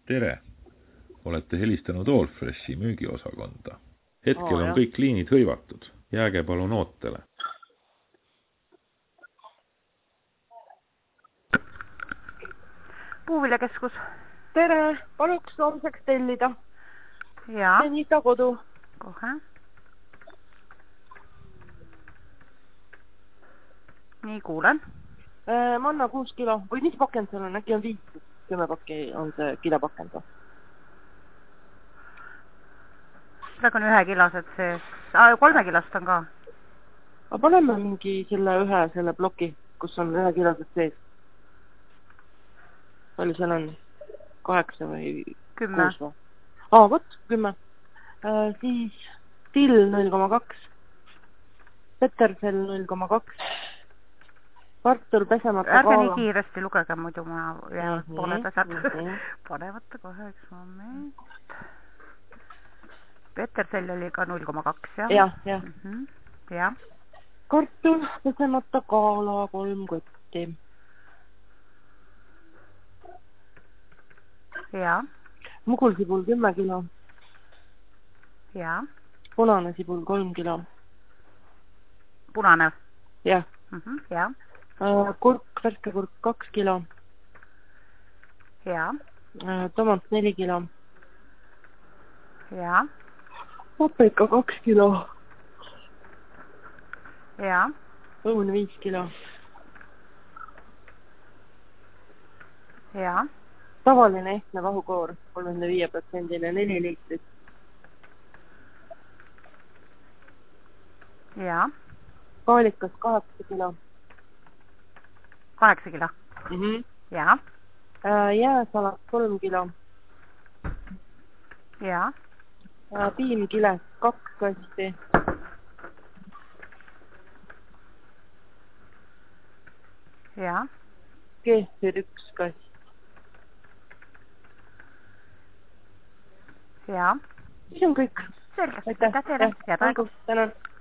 Tere! Olete helistanud Allfreshi müügiosakonda. Hetkel on jah. kõik liinid hõivatud. Jääge palun ootele. Puuviljakeskus. Tere! Paluks homseks tellida. Jaa. See on Ida kodu. Kohe. Nii, kuulen. Manna 6 kilo. Või mis pakend seal on? Äkki on 5? 10 pakki on see kilopakend. Praegu on 1 kilosed sees. 3 kilost on ka. Aga paneme mingi selle ploki, kus on 1 kilosed sees. Palju seal on? 8 või 10. 6 või? Võt, 10. Siis till 0,2. Petersel 0,2. Kartul pesemata Ärge kaala. nii kiiresti lugege, muidu ma jäävad pooled asjad. Panemata kohe üks moment. Petersel oli ka 0,2, jah? Jah. Jah. Kartul pesemata kaala 3 kotti. Jaa. Mugulsibul 10 kilo. Jaa. Punane sibul 3 kilo. Punane? Jah. Jaa. Kurk, värske kurk 2 kilo. Jaa. Tomat 4 kilo. Jaa. Paprika 2 kilo. Jaa. Õun 5 kilo. Jaa. Tavaline ehtne vahukoor 35% 4 liitrit. Jaa. Kaalikas 8 kilo. 8 kilo? Jaa. Jääsalat 3 kilo. Jaa. Piimkiles 2 kasti. Jaa. Keefir 1 kast. Jaa. Siis on kõik. Selge. Aitäh. Head aega. Tänan.